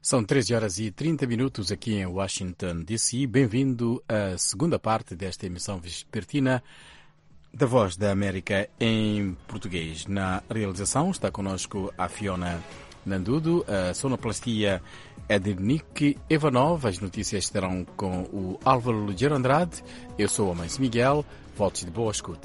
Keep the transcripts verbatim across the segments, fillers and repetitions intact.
São treze horas e trinta minutos aqui em Washington, D C. Bem-vindo à segunda parte desta emissão vespertina da Voz da América em português. Na realização está connosco a Fiona Nandudo, a sonoplastia é de Nick Ivanov. As notícias estarão com o Álvaro Lugero Andrade. Eu sou o Amancio Miguel. Votos de boa escuta.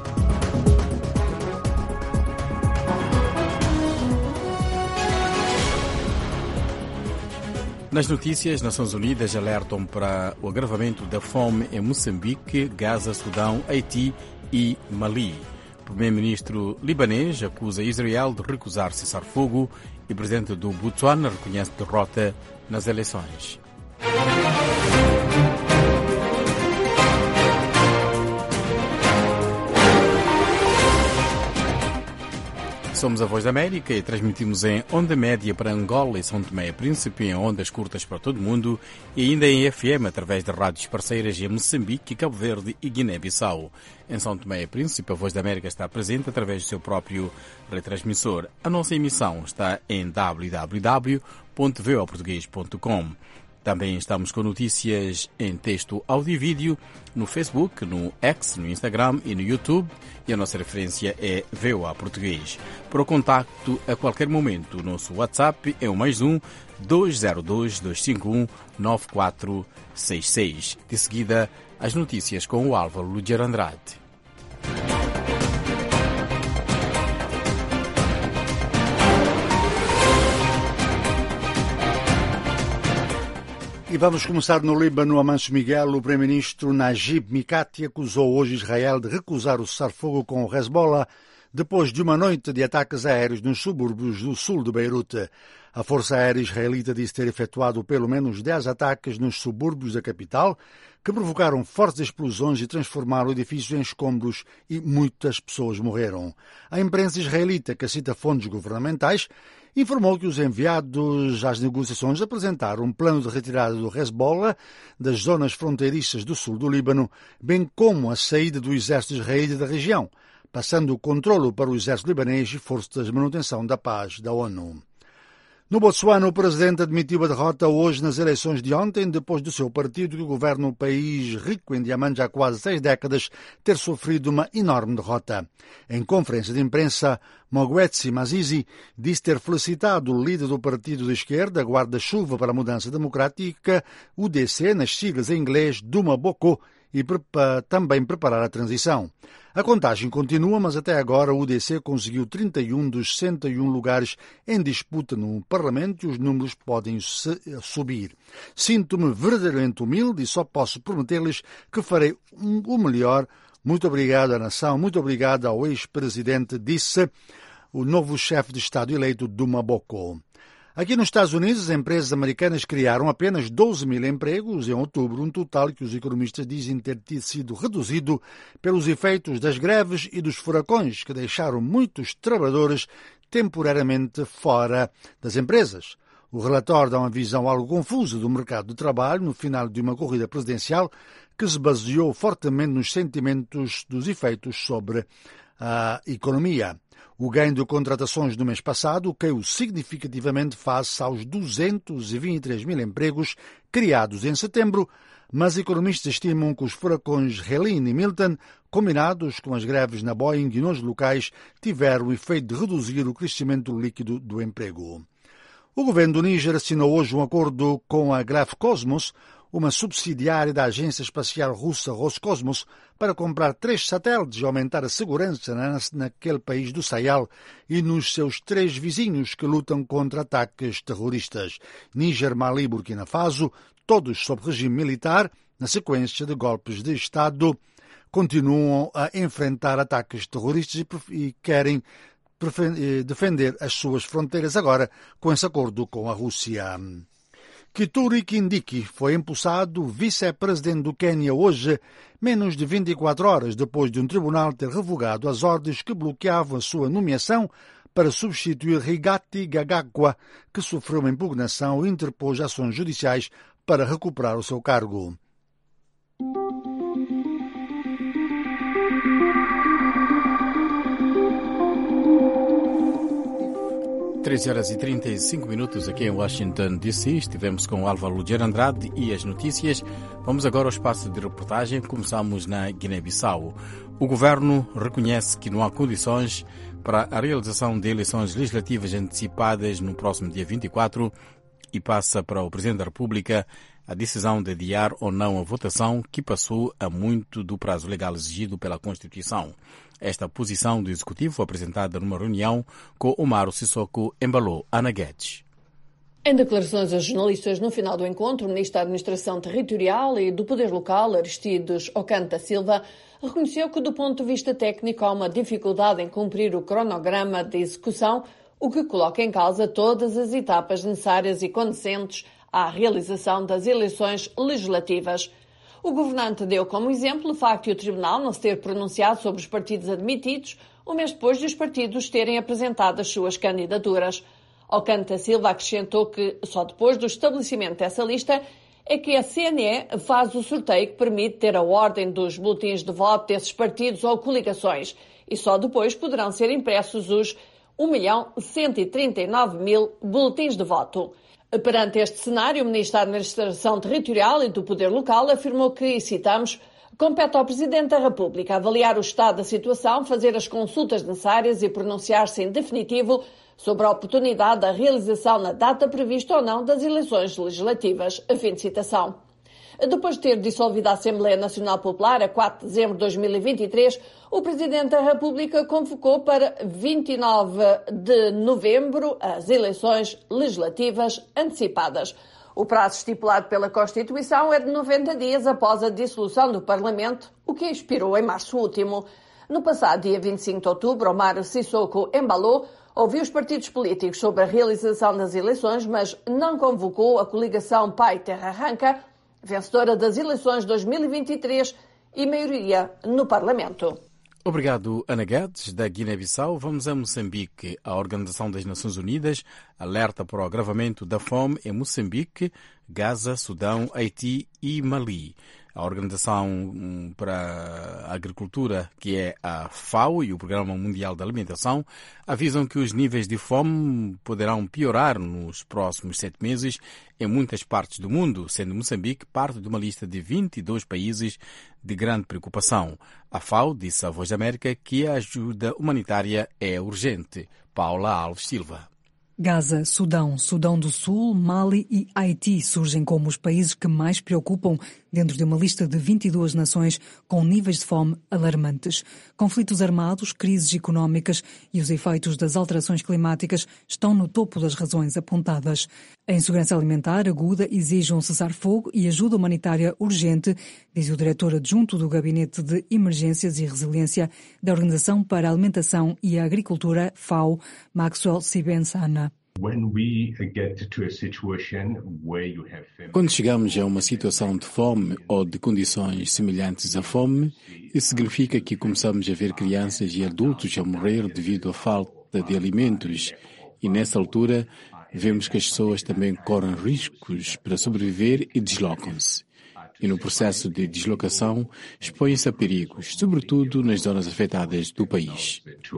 Nas notícias, Nações Unidas alertam para o agravamento da fome em Moçambique, Gaza, Sudão, Haiti e Mali. O primeiro-ministro libanês acusa Israel de recusar cessar-fogo e o presidente do Botsuana reconhece derrota nas eleições. Somos a Voz da América e transmitimos em onda média para Angola e São Tomé e Príncipe, em ondas curtas para todo o mundo e ainda em F M através de rádios parceiras em Moçambique, Cabo Verde e Guiné-Bissau. Em São Tomé e Príncipe, a Voz da América está presente através do seu próprio retransmissor. A nossa emissão está em w w w ponto v o português ponto com. Também estamos com notícias em texto, áudio e vídeo no Facebook, no X, no Instagram e no YouTube. E a nossa referência é V O A Português. Para o contacto a qualquer momento, o nosso WhatsApp é o mais um dois zero dois, dois cinco um, nove quatro seis seis. De seguida, as notícias com o Álvaro Lugero Andrade. E vamos começar no Líbano. Amancio Miguel, o primeiro-ministro Najib Mikati acusou hoje Israel de recusar o cessar-fogo com o Hezbollah depois de uma noite de ataques aéreos nos subúrbios do sul de Beirute. A Força Aérea Israelita disse ter efetuado pelo menos dez ataques nos subúrbios da capital, que provocaram fortes explosões e transformaram o edifício em escombros e muitas pessoas morreram. A imprensa israelita, que cita fontes governamentais, informou que os enviados às negociações apresentaram um plano de retirada do Hezbollah das zonas fronteiriças do sul do Líbano, bem como a saída do exército israelita da região, passando o controlo para o exército libanês e forças de manutenção da paz da ONU. No Botsuana, o presidente admitiu a derrota hoje nas eleições de ontem, depois do seu partido, que governa o país rico em diamantes há quase seis décadas, ter sofrido uma enorme derrota. Em conferência de imprensa, Mogwetsi Mazizi disse ter felicitado o líder do partido de esquerda, guarda-chuva para a mudança democrática, U D C, nas siglas em inglês, Duma Boko, e para também preparar a transição. A contagem continua, mas até agora o U D C conseguiu trinta e um dos cento e um lugares em disputa no Parlamento e os números podem subir. Sinto-me verdadeiramente humilde e só posso prometer-lhes que farei o melhor. Muito obrigado à nação, muito obrigado ao ex-presidente, disse o novo chefe de Estado eleito, Duma Boko. Aqui nos Estados Unidos, as empresas americanas criaram apenas doze mil empregos em outubro, um total que os economistas dizem ter sido reduzido pelos efeitos das greves e dos furacões, que deixaram muitos trabalhadores temporariamente fora das empresas. O relatório dá uma visão algo confusa do mercado de trabalho no final de uma corrida presidencial que se baseou fortemente nos sentimentos dos efeitos sobre a economia. O ganho de contratações do mês passado caiu significativamente face aos duzentos e vinte e três mil empregos criados em setembro, mas economistas estimam que os furacões Helene e Milton, combinados com as greves na Boeing e nos locais, tiveram o efeito de reduzir o crescimento líquido do emprego. O governo do Níger assinou hoje um acordo com a Glafcosmos, uma subsidiária da agência espacial russa Roscosmos, para comprar três satélites e aumentar a segurança naquele país do Sahel e nos seus três vizinhos que lutam contra ataques terroristas. Níger, Mali e Burkina Faso, todos sob regime militar, na sequência de golpes de Estado, continuam a enfrentar ataques terroristas e querem defender as suas fronteiras agora com esse acordo com a Rússia. Kithure Kindiki foi empossado vice-presidente do Quênia hoje, menos de vinte e quatro horas depois de um tribunal ter revogado as ordens que bloqueavam a sua nomeação para substituir Rigathi Gachagua, que sofreu uma impugnação e interpôs ações judiciais para recuperar o seu cargo. treze horas e trinta e cinco minutos aqui em Washington, D C. Estivemos com o Álvaro Lugero Andrade e as notícias. Vamos agora ao espaço de reportagem. Começamos na Guiné-Bissau. O governo reconhece que não há condições para a realização de eleições legislativas antecipadas no próximo dia vinte e quatro e passa para o Presidente da República a decisão de adiar ou não a votação, que passou a muito do prazo legal exigido pela Constituição. Esta posição do Executivo foi apresentada numa reunião com Omaro Sissoko Embalo Ana Guedes. Em declarações a jornalistas no final do encontro, o Ministro da Administração Territorial e do Poder Local, Aristides Ocanta Silva, reconheceu que, do ponto de vista técnico, há uma dificuldade em cumprir o cronograma de execução, o que coloca em causa todas as etapas necessárias e condizentes à realização das eleições legislativas. O governante deu como exemplo o facto de o Tribunal não se ter pronunciado sobre os partidos admitidos, um mês depois de os partidos terem apresentado as suas candidaturas. Ocanta Silva acrescentou que só depois do estabelecimento dessa lista é que a C N E faz o sorteio que permite ter a ordem dos boletins de voto desses partidos ou coligações e só depois poderão ser impressos os um milhão cento e trinta e nove mil boletins de voto. Perante este cenário, o Ministro da Administração Territorial e do Poder Local afirmou que, e citamos, compete ao Presidente da República avaliar o estado da situação, fazer as consultas necessárias e pronunciar-se em definitivo sobre a oportunidade da realização na data prevista ou não das eleições legislativas. Fim de citação. Depois de ter dissolvido a Assembleia Nacional Popular a quatro de dezembro de dois mil e vinte e três, o Presidente da República convocou para vinte e nove de novembro as eleições legislativas antecipadas. O prazo estipulado pela Constituição é de noventa dias após a dissolução do Parlamento, o que expirou em março último. No passado dia vinte e cinco de outubro, Omaro Sissoko Embalo ouviu os partidos políticos sobre a realização das eleições, mas não convocou a coligação Pai Terra Arranca, vencedora das eleições de dois mil e vinte e três e maioria no Parlamento. Obrigado, Ana Guedes, da Guiné-Bissau. Vamos a Moçambique. A Organização das Nações Unidas alerta para o agravamento da fome em Moçambique, Gaza, Sudão, Haiti e Mali. A Organização para a Agricultura, que é a FAO, e o Programa Mundial da Alimentação, avisam que os níveis de fome poderão piorar nos próximos sete meses em muitas partes do mundo, sendo Moçambique parte de uma lista de vinte e dois países de grande preocupação. A FAO disse à Voz da América que a ajuda humanitária é urgente. Paula Alves Silva. Gaza, Sudão, Sudão do Sul, Mali e Haiti surgem como os países que mais preocupam dentro de uma lista de vinte e duas nações com níveis de fome alarmantes. Conflitos armados, crises económicas e os efeitos das alterações climáticas estão no topo das razões apontadas. A insegurança alimentar aguda exige um cessar-fogo e ajuda humanitária urgente, diz o diretor adjunto do Gabinete de Emergências e Resiliência da Organização para a Alimentação e a Agricultura, FAO, Maxwell Sibensana. Quando chegamos a uma situação de fome ou de condições semelhantes à fome, isso significa que começamos a ver crianças e adultos a morrer devido à falta de alimentos. E nessa altura, vemos que as pessoas também correm riscos para sobreviver e deslocam-se. E no processo de deslocação, expõem-se a perigos, sobretudo nas zonas afetadas do país.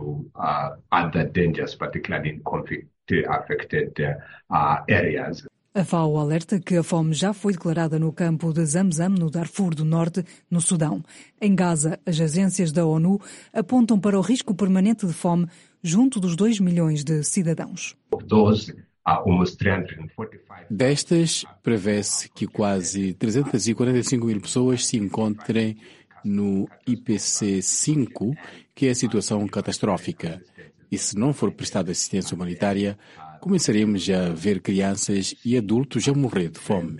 A FAO alerta que a fome já foi declarada no campo de Zamzam, no Darfur do Norte, no Sudão. Em Gaza, as agências da ONU apontam para o risco permanente de fome junto dos dois milhões de cidadãos. Destas, prevê-se que quase trezentas e quarenta e cinco mil pessoas se encontrem no I P C cinco, que é a situação catastrófica. E se não for prestada assistência humanitária, começaremos a ver crianças e adultos a morrer de fome.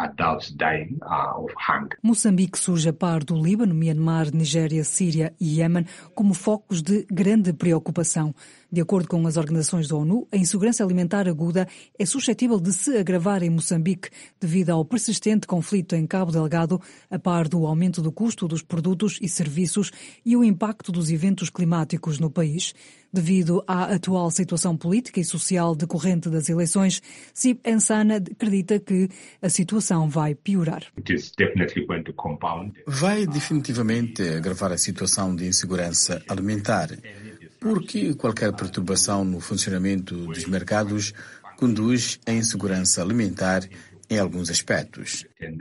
Moçambique surge a par do Líbano, Myanmar, Nigéria, Síria e Iêmen como focos de grande preocupação. De acordo com as organizações da ONU, a insegurança alimentar aguda é suscetível de se agravar em Moçambique devido ao persistente conflito em Cabo Delgado, a par do aumento do custo dos produtos e serviços e o impacto dos eventos climáticos no país. Devido à atual situação política e social decorrente das eleições, Sib Ensana acredita que a situação vai piorar. Vai definitivamente agravar a situação de insegurança alimentar. porque qualquer perturbação no funcionamento dos mercados conduz à insegurança alimentar em alguns aspectos.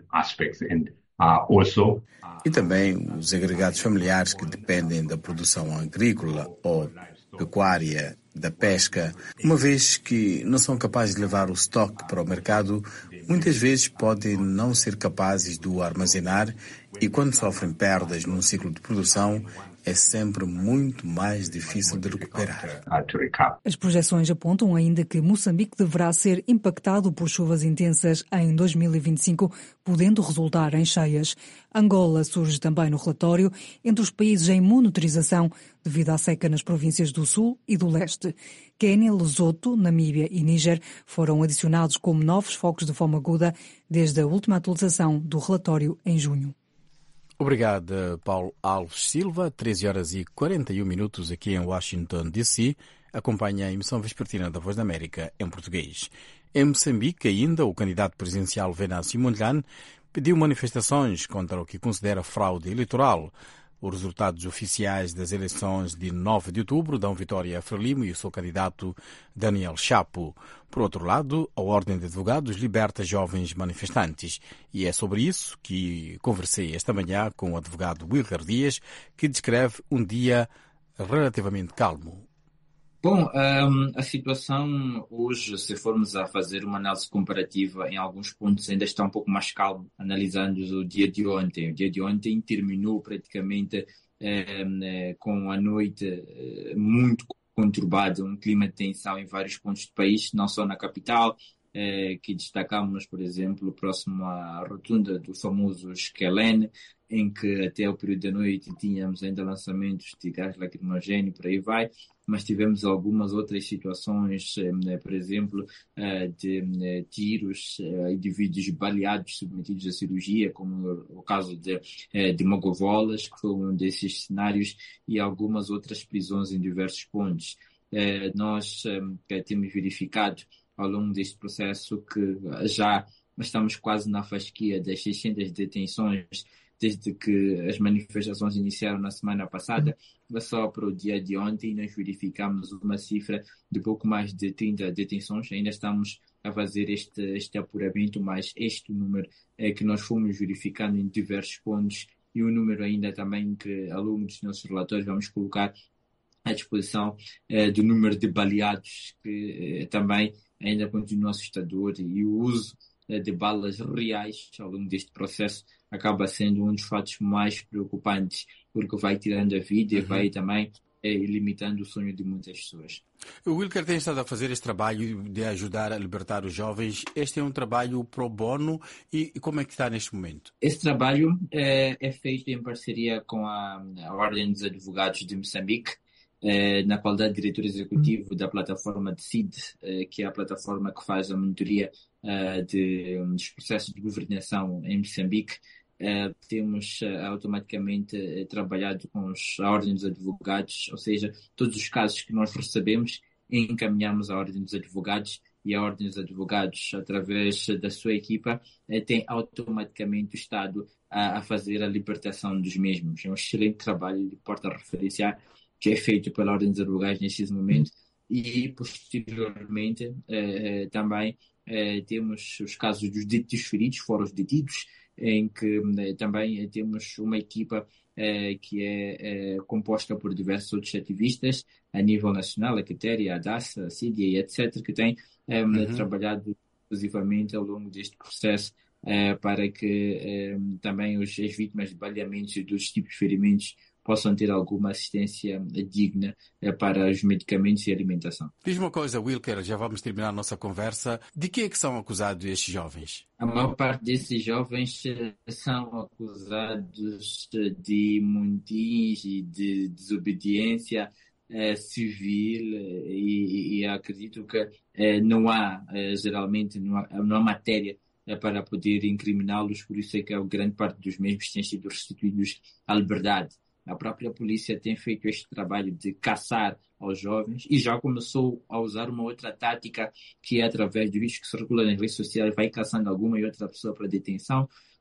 E também os agregados familiares que dependem da produção agrícola ou pecuária, da pesca, uma vez que não são capazes de levar o estoque para o mercado, muitas vezes podem não ser capazes de o armazenar e quando sofrem perdas num ciclo de produção, é sempre muito mais difícil de recuperar. As projeções apontam ainda que Moçambique deverá ser impactado por chuvas intensas em dois mil e vinte e cinco, podendo resultar em cheias. Angola surge também no relatório entre os países em monitorização devido à seca nas províncias do Sul e do Leste. Quênia, Lesoto, Namíbia e Níger foram adicionados como novos focos de fome aguda desde a última atualização do relatório em junho. Obrigado, Paulo Alves Silva. treze horas e quarenta e um minutos aqui em Washington, D C. Acompanha a emissão vespertina da Voz da América em português. Em Moçambique, ainda, o candidato presidencial Venâncio Mondlane pediu manifestações contra o que considera fraude eleitoral. Os resultados oficiais das eleições de nove de outubro dão vitória a Frelimo e o seu candidato Daniel Chapo. Por outro lado, a Ordem de Advogados liberta jovens manifestantes. E é sobre isso que conversei esta manhã com o advogado Wilker Dias, que descreve um dia relativamente calmo. Bom, um, a situação hoje, se formos a fazer uma análise comparativa, em alguns pontos ainda está um pouco mais calmo, analisando o dia de ontem. O dia de ontem terminou praticamente um, com a noite um, muito conturbada, um clima de tensão em vários pontos do país, não só na capital, um, que destacamos, por exemplo, próximo à rotunda do famoso Esquelene, em que até o período da noite tínhamos ainda lançamentos de gás lacrimogéneo, por aí vai, mas tivemos algumas outras situações, por exemplo, de tiros, indivíduos baleados submetidos à cirurgia, como o caso de, de Mogovolas, que foi um desses cenários, e algumas outras prisões em diversos pontos. Nós temos verificado ao longo deste processo que já estamos quase na fasquia das seiscentas detenções desde que as manifestações iniciaram na semana passada. Só para o dia de ontem nós verificamos uma cifra de pouco mais de trinta detenções. Ainda estamos a fazer este, este apuramento, mas este número é que nós fomos verificando em diversos pontos e o número ainda também que ao longo dos nossos relatórios vamos colocar à disposição eh, do número de baleados, que eh, também ainda continua assustador, e o uso eh, de balas reais ao longo deste processo acaba sendo um dos fatos mais preocupantes, porque vai tirando a vida uhum. e vai também é, limitando o sonho de muitas pessoas. O Wilker tem estado a fazer este trabalho de ajudar a libertar os jovens. Este é um trabalho pro bono e como é que está neste momento? Esse trabalho é, é feito em parceria com a, a Ordem dos Advogados de Moçambique, é, na qualidade de diretor executivo da plataforma D C I D, é, que é a plataforma que faz a monitoria é, de, dos processos de governação em Moçambique. Uh, temos uh, automaticamente uh, trabalhado com os, a Ordem dos Advogados, ou seja, todos os casos que nós recebemos encaminhamos à Ordem dos Advogados, e a Ordem dos Advogados, através da sua equipa, uh, tem automaticamente o Estado a, a fazer a libertação dos mesmos. É um excelente trabalho de porta a referenciar que é feito pela Ordem dos Advogados neste momento, e posteriormente uh, também uh, temos os casos dos detidos feridos, fora os detidos, em que eh, também temos uma equipa eh, que é eh, composta por diversos outros ativistas a nível nacional, a Quitéria, a DASA, a Sídia e etcétera, que têm eh, uhum. trabalhado exclusivamente ao longo deste processo eh, para que eh, também os, as vítimas de baleamentos e dos tipos de ferimentos possam ter alguma assistência digna eh, para os medicamentos e alimentação. Diz uma coisa, Wilker, já vamos terminar a nossa conversa. De que é que são acusados estes jovens? A maior parte desses jovens são acusados de montins e de desobediência eh, civil eh, e, e acredito que eh, não há, eh, geralmente, não há, não há matéria eh, para poder incriminá-los, por isso é que a grande parte dos mesmos têm sido restituídos à liberdade. A própria polícia tem feito este trabalho de caçar aos jovens e já começou a usar uma outra tática, que é através de vídeos que circulam nas redes sociais, vai caçando alguma e outra pessoa para detenção.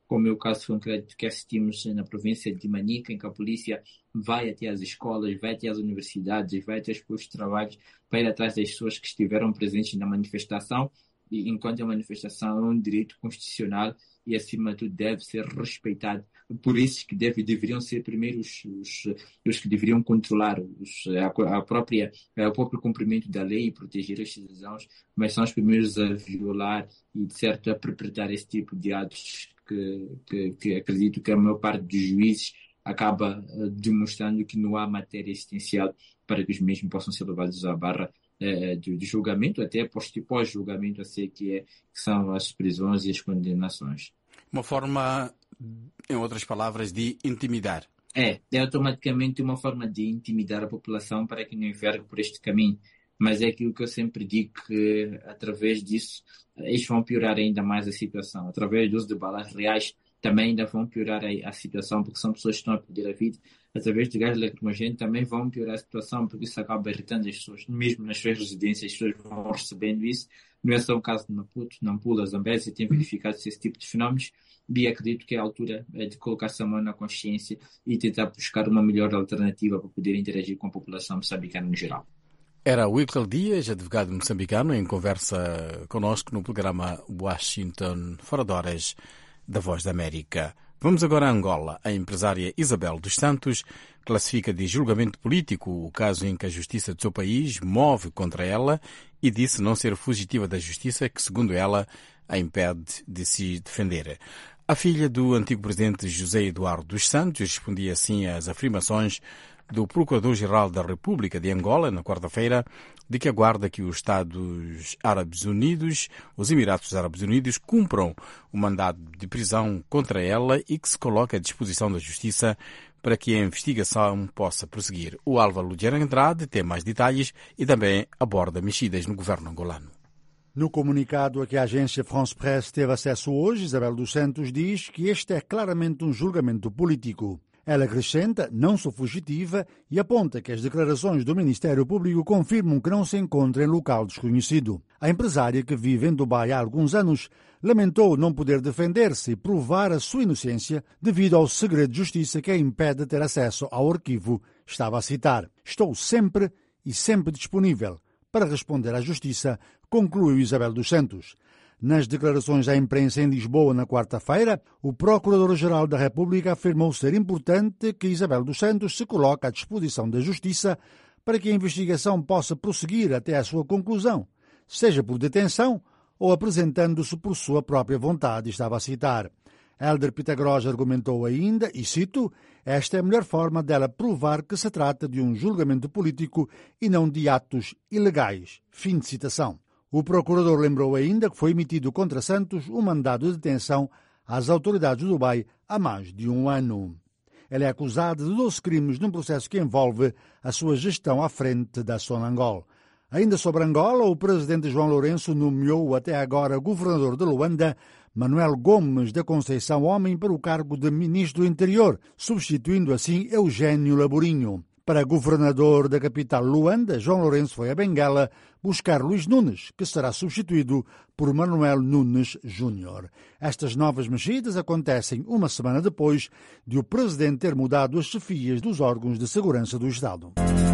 como é o caso concreto que assistimos na província de Manica, em que a polícia vai até as escolas, vai até as universidades, vai até os postos de trabalho para ir atrás das pessoas que estiveram presentes na manifestação, e enquanto a manifestação é um direito constitucional e, acima de tudo, deve ser respeitado por esses que deve, deveriam ser primeiro os, os, os que deveriam controlar os, a, a própria, o próprio cumprimento da lei e proteger os cidadãos, mas são os primeiros a violar e, de certo, a perpetrar esse tipo de atos que, que, que acredito que a maior parte dos juízes acaba uh, demonstrando que não há matéria existencial para que os mesmos possam ser levados à barra uh, de, de julgamento, até pós-julgamento, a ser que, é, que são as prisões e as condenações. Uma forma, em outras palavras, de intimidar. É, é automaticamente uma forma de intimidar a população para que não envergue por este caminho. Mas é aquilo que eu sempre digo, que através disso eles vão piorar ainda mais a situação. Através do uso de balas reais também ainda vão piorar a, a situação, porque são pessoas que estão a perder a vida. Através de gás lacrimogéneo também vão piorar a situação, porque isso acaba irritando as pessoas. Mesmo nas suas residências, as pessoas vão recebendo isso. Não é só o caso de Maputo, Nampula, Zambésia, tem verificado esse tipo de fenómenos. E acredito que é a altura de colocar-se a mão na consciência e tentar buscar uma melhor alternativa para poder interagir com a população moçambicana no geral. Era Wilker Dias, advogado moçambicano, em conversa conosco no programa Washington Fora de Horas da Voz da América. Vamos agora a Angola. A empresária Isabel dos Santos classifica de julgamento político o caso em que a justiça do seu país move contra ela e disse não ser fugitiva da justiça, que, segundo ela, a impede de se defender. A filha do antigo presidente José Eduardo dos Santos respondia assim às afirmações do Procurador-Geral da República de Angola, na quarta-feira, de que aguarda que os Estados Árabes Unidos, os Emirados Árabes Unidos, cumpram o mandado de prisão contra ela e que se coloque à disposição da Justiça para que a investigação possa prosseguir. O Álvaro Lugero Andrade tem mais detalhes e também aborda mexidas no governo angolano. No comunicado a que a agência France Presse teve acesso hoje, Isabel dos Santos diz que este é claramente um julgamento político. Ela acrescenta, não sou fugitiva, e aponta que as declarações do Ministério Público confirmam que não se encontra em local desconhecido. A empresária, que vive em Dubai há alguns anos, lamentou não poder defender-se e provar a sua inocência devido ao segredo de justiça que a impede de ter acesso ao arquivo. Estava a citar: "Estou sempre e sempre disponível para responder à justiça", concluiu Isabel dos Santos. Nas declarações à imprensa em Lisboa na quarta-feira, o Procurador-Geral da República afirmou ser importante que Isabel dos Santos se coloque à disposição da Justiça para que a investigação possa prosseguir até a sua conclusão, seja por detenção ou apresentando-se por sua própria vontade, estava a citar. Hélder Pitagros argumentou ainda, e cito, "Esta é a melhor forma dela provar que se trata de um julgamento político e não de atos ilegais." Fim de citação. O procurador lembrou ainda que foi emitido contra Santos um mandado de detenção às autoridades do Dubai há mais de um ano. Ele é acusado de doze crimes num processo que envolve a sua gestão à frente da Sonangol. Ainda sobre Angola, o presidente João Lourenço nomeou o até agora governador de Luanda, Manuel Gomes da Conceição Homem, para o cargo de ministro do Interior, substituindo assim Eugênio Laborinho. Para governador da capital Luanda, João Lourenço foi a Benguela buscar Luís Nunes, que será substituído por Manuel Nunes Júnior. Estas novas mexidas acontecem uma semana depois de o presidente ter mudado as chefias dos órgãos de segurança do Estado.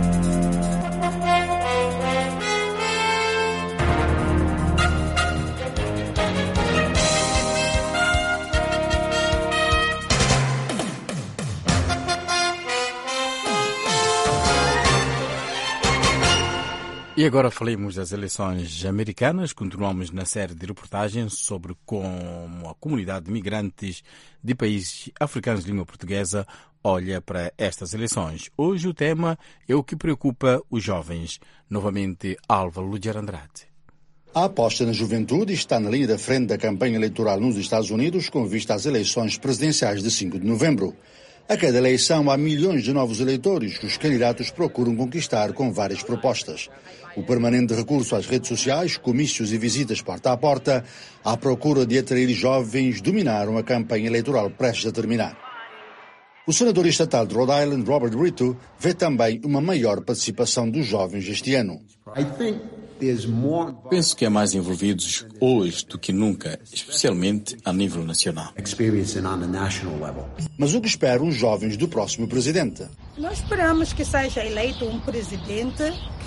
E agora falemos das eleições americanas. Continuamos na série de reportagens sobre como a comunidade de migrantes de países africanos de língua portuguesa olha para estas eleições. Hoje o tema é o que preocupa os jovens. Novamente, Álvaro Lugero Andrade. A aposta na juventude está na linha da frente da campanha eleitoral nos Estados Unidos com vista às eleições presidenciais de cinco de novembro. A cada eleição há milhões de novos eleitores que os candidatos procuram conquistar com várias propostas. O permanente recurso às redes sociais, comícios e visitas porta a porta, à procura de atrair jovens, dominaram a campanha eleitoral prestes a terminar. O senador estatal de Rhode Island, Robert Brito, vê também uma maior participação dos jovens este ano. I think Penso que há mais envolvidos hoje do que nunca, especialmente a nível nacional. Mas o que esperam os jovens do próximo presidente? Nós esperamos que seja eleito um presidente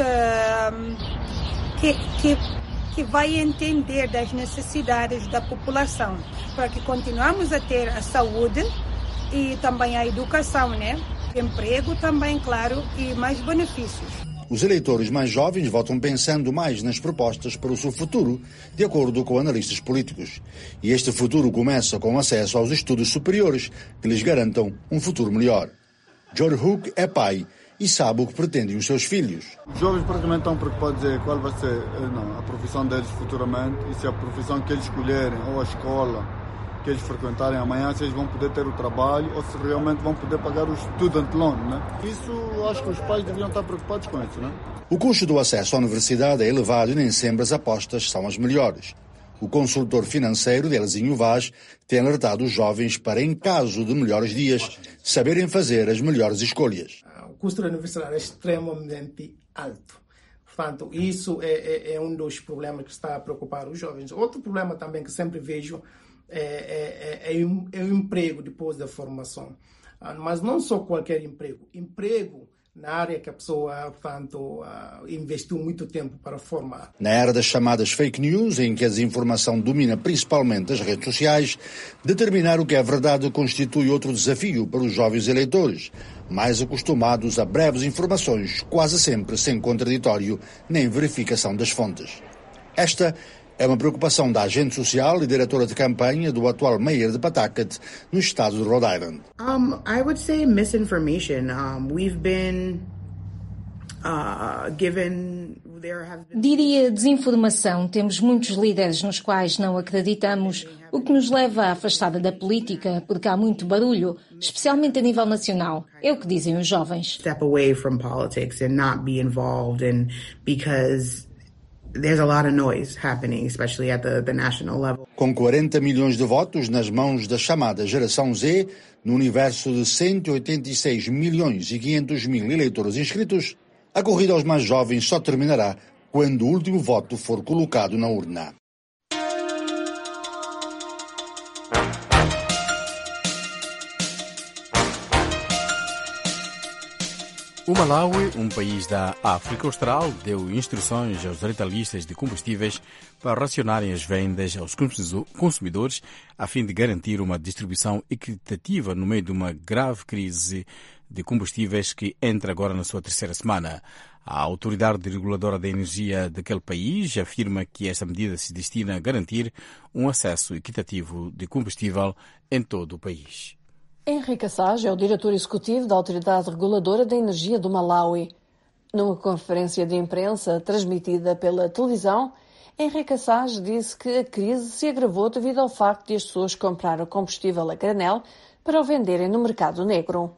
que, que, que, que vai entender das necessidades da população, para que continuemos a ter a saúde e também a educação, né? Emprego também, claro, e mais benefícios. Os eleitores mais jovens votam pensando mais nas propostas para o seu futuro, de acordo com analistas políticos. E este futuro começa com acesso aos estudos superiores, que lhes garantam um futuro melhor. George Hook é pai e sabe o que pretendem os seus filhos. Os jovens praticamente estão preocupados em qual vai ser não, a profissão deles futuramente e se a profissão que eles escolherem ou a escola que eles frequentarem amanhã, se eles vão poder ter o trabalho ou se realmente vão poder pagar o student loan, né? Isso, acho que os pais deviam estar preocupados com isso, né? O custo do acesso à universidade é elevado e nem sempre as apostas são as melhores. O consultor financeiro de Elzinho Vaz tem alertado os jovens para, em caso de melhores dias, saberem fazer as melhores escolhas. O custo da universidade é extremamente alto. Portanto, isso é, é, é um dos problemas que está a preocupar os jovens. Outro problema também que sempre vejo É, é, é, é, um, é um emprego depois da formação. Mas não só qualquer emprego. Emprego na área que a pessoa, portanto, investiu muito tempo para formar. Na era das chamadas fake news, em que a desinformação domina principalmente as redes sociais, determinar o que é verdade constitui outro desafio para os jovens eleitores, mais acostumados a breves informações, quase sempre sem contraditório nem verificação das fontes. Esta é uma preocupação da agente social e diretora de campanha do atual mayor de Pawtucket, no estado de Rhode Island. Um, I would say misinformation. Um, we've been uh, given. There have been... Diria desinformação. Temos muitos líderes nos quais não acreditamos, o que nos leva à afastada da política, porque há muito barulho, especialmente a nível nacional. É o que dizem os jovens. Step away from politics and not be involved in because there's a lot of noise happening, especially at the, the national level. Com quarenta milhões de votos nas mãos da chamada geração Z, no universo de cento e oitenta e seis milhões e quinhentos mil eleitores inscritos, a corrida aos mais jovens só terminará quando o último voto for colocado na urna. O Malawi, um país da África Austral, deu instruções aos retalhistas de combustíveis para racionarem as vendas aos consumidores a fim de garantir uma distribuição equitativa no meio de uma grave crise de combustíveis que entra agora na sua terceira semana. A autoridade reguladora da energia daquele país afirma que esta medida se destina a garantir um acesso equitativo de combustível em todo o país. Henrique Assage é o diretor executivo da Autoridade Reguladora da Energia do Malawi. Numa conferência de imprensa transmitida pela televisão, Henrique Assage disse que a crise se agravou devido ao facto de as pessoas compraram combustível a granel para o venderem no mercado negro.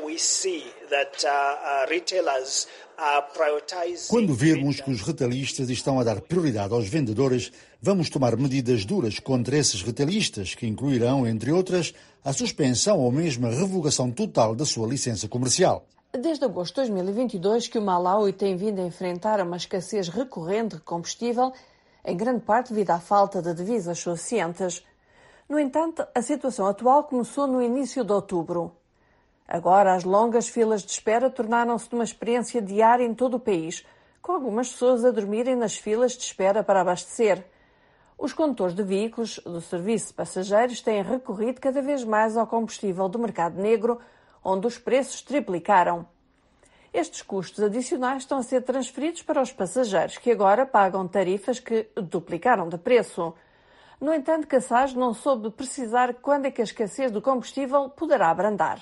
Quando virmos que os retalhistas estão a dar prioridade aos vendedores, vamos tomar medidas duras contra esses retalhistas, que incluirão, entre outras, a suspensão ou mesmo a revogação total da sua licença comercial. Desde agosto de dois mil e vinte e dois que o Malawi tem vindo a enfrentar uma escassez recorrente de combustível, em grande parte devido à falta de divisas suficientes. No entanto, a situação atual começou no início de outubro. Agora, as longas filas de espera tornaram-se uma experiência diária em todo o país, com algumas pessoas a dormirem nas filas de espera para abastecer. Os condutores de veículos do serviço de passageiros têm recorrido cada vez mais ao combustível do mercado negro, onde os preços triplicaram. Estes custos adicionais estão a ser transferidos para os passageiros, que agora pagam tarifas que duplicaram de preço. No entanto, Assage não soube precisar quando é que a escassez do combustível poderá abrandar.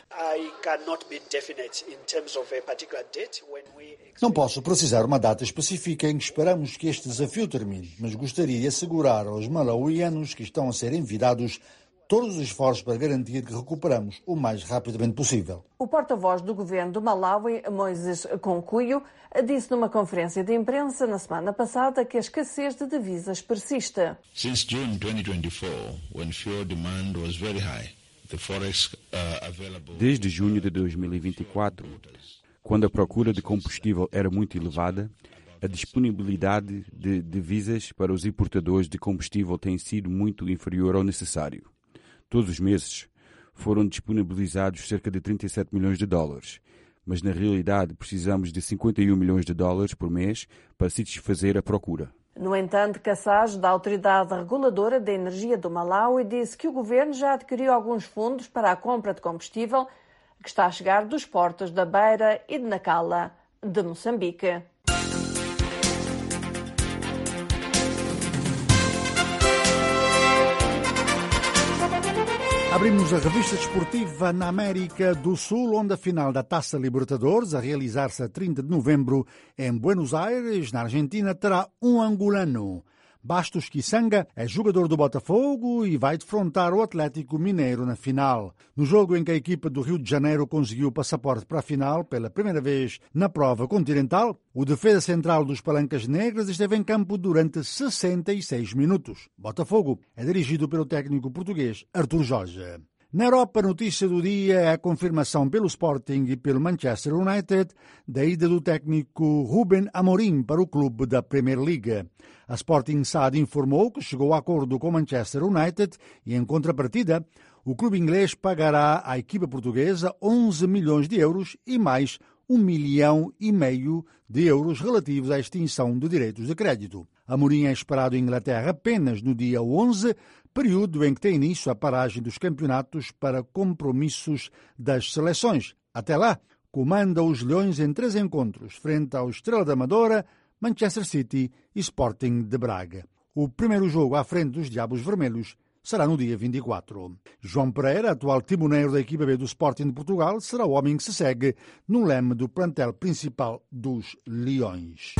Não posso precisar uma data específica em que esperamos que este desafio termine, mas gostaria de assegurar aos malauianos que estão a ser envidados todos os esforços para garantir que recuperamos o mais rapidamente possível. O porta-voz do governo do Malawi, Moises Concuio, disse numa conferência de imprensa na semana passada que a escassez de divisas persiste. Since June twenty twenty-four, when fuel demand was very high, the forex uh, available... Desde junho de dois mil e vinte e quatro, quando a procura de combustível era muito elevada, A disponibilidade de divisas para os importadores de combustível tem sido muito inferior ao necessário. Todos os meses foram disponibilizados cerca de trinta e sete milhões de dólares, mas na realidade precisamos de cinquenta e um milhões de dólares por mês para satisfazer a procura. No entanto, Kassaj, da Autoridade Reguladora da Energia do Malawi, disse que o governo já adquiriu alguns fundos para a compra de combustível que está a chegar dos portos da Beira e de Nacala, de Moçambique. Abrimos a revista desportiva na América do Sul, onde a final da Taça Libertadores, a realizar-se a trinta de novembro em Buenos Aires, na Argentina, terá um angolano. Bastos Kisanga é jogador do Botafogo e vai defrontar o Atlético Mineiro na final. No jogo em que a equipa do Rio de Janeiro conseguiu o passaporte para a final pela primeira vez na prova continental, o defesa central dos Palancas Negras esteve em campo durante sessenta e seis minutos. Botafogo é dirigido pelo técnico português Artur Jorge. Na Europa, a notícia do dia é a confirmação pelo Sporting e pelo Manchester United da ida do técnico Ruben Amorim para o clube da Premier League. A Sporting S A D informou que chegou a acordo com o Manchester United e, em contrapartida, o clube inglês pagará à equipa portuguesa onze milhões de euros e mais um milhão e meio de euros relativos à extinção de direitos de crédito. Amorim é esperado em Inglaterra apenas no dia onze, período em que tem início a paragem dos campeonatos para compromissos das seleções. Até lá, comanda os Leões em três encontros, frente ao Estrela da Amadora, Manchester City e Sporting de Braga. O primeiro jogo à frente dos Diabos Vermelhos será no dia vinte e quatro. João Pereira, atual timoneiro da equipa B do Sporting de Portugal, será o homem que se segue no leme do plantel principal dos Leões.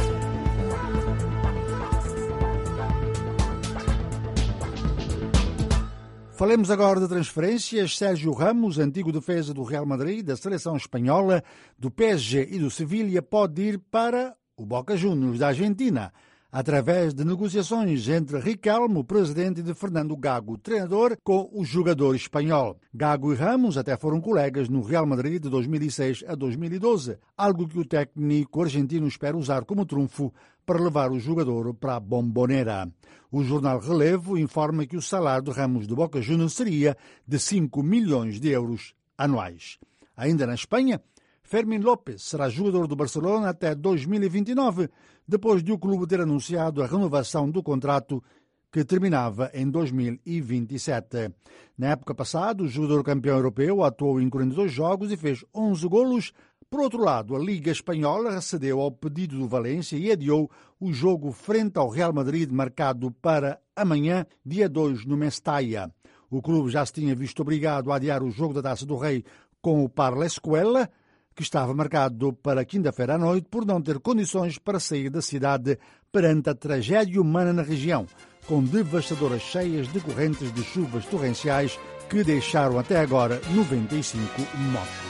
Falemos agora de transferências. Sérgio Ramos, antigo defesa do Real Madrid, da seleção espanhola, do P S G e do Sevilha, pode ir para o Boca Juniors da Argentina, através de negociações entre Riquelme, o presidente, de Fernando Gago, treinador, com o jogador espanhol. Gago e Ramos até foram colegas no Real Madrid de dois mil e seis a dois mil e doze, algo que o técnico argentino espera usar como trunfo para levar o jogador para a Bombonera. O jornal Relevo informa que o salário de Ramos do Boca Juniors seria de cinco milhões de euros anuais. Ainda na Espanha, Fermín López será jogador do Barcelona até dois mil e vinte e nove, depois de o clube ter anunciado a renovação do contrato que terminava em dois mil e vinte e sete. Na época passada, o jogador campeão europeu atuou em quarenta e dois jogos e fez onze golos. Por outro lado, a Liga Espanhola cedeu ao pedido do Valência e adiou o jogo frente ao Real Madrid, marcado para amanhã, dia dois, no Mestalla. O clube já se tinha visto obrigado a adiar o jogo da Taça do Rei com o Parla Escuela, que estava marcado para quinta-feira à noite, por não ter condições para sair da cidade perante a tragédia humana na região, com devastadoras cheias decorrentes de chuvas torrenciais que deixaram até agora noventa e cinco mortos.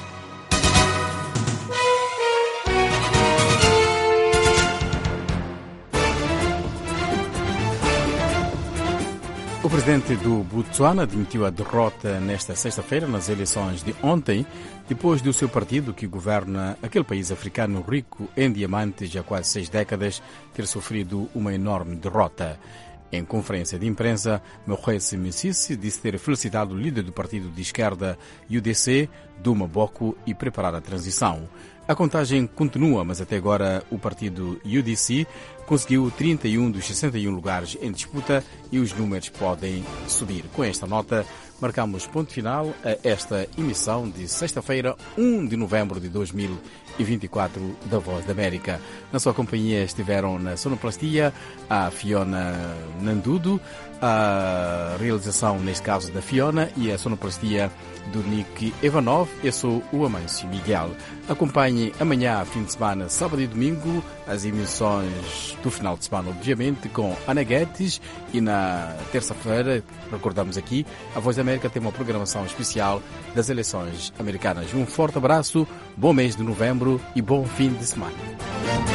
O presidente do Botsuana admitiu a derrota nesta sexta-feira nas eleições de ontem, depois do seu partido, que governa aquele país africano rico em diamantes há quase seis décadas, ter sofrido uma enorme derrota. Em conferência de imprensa, Mokhesi Missisi disse ter felicitado o líder do partido de esquerda U D C, Duma Boko, e preparar a transição. A contagem continua, mas até agora o partido U D C conseguiu trinta e um dos sessenta e um lugares em disputa e os números podem subir. Com esta nota, marcamos ponto final a esta emissão de sexta-feira, um de novembro de dois mil e vinte e quatro, da Voz da América. Na sua companhia estiveram na sonoplastia a Fiona Nandudo, a realização, neste caso, da Fiona, e a sonoplastia do Nick Ivanov. Eu sou o Amâncio Miguel. Acompanhe amanhã, fim de semana, sábado e domingo, as emissões do final de semana, obviamente, com Ana Guedes, e na terça-feira, recordamos aqui, a Voz da América tem uma programação especial das eleições americanas. Um forte abraço, bom mês de novembro e bom fim de semana.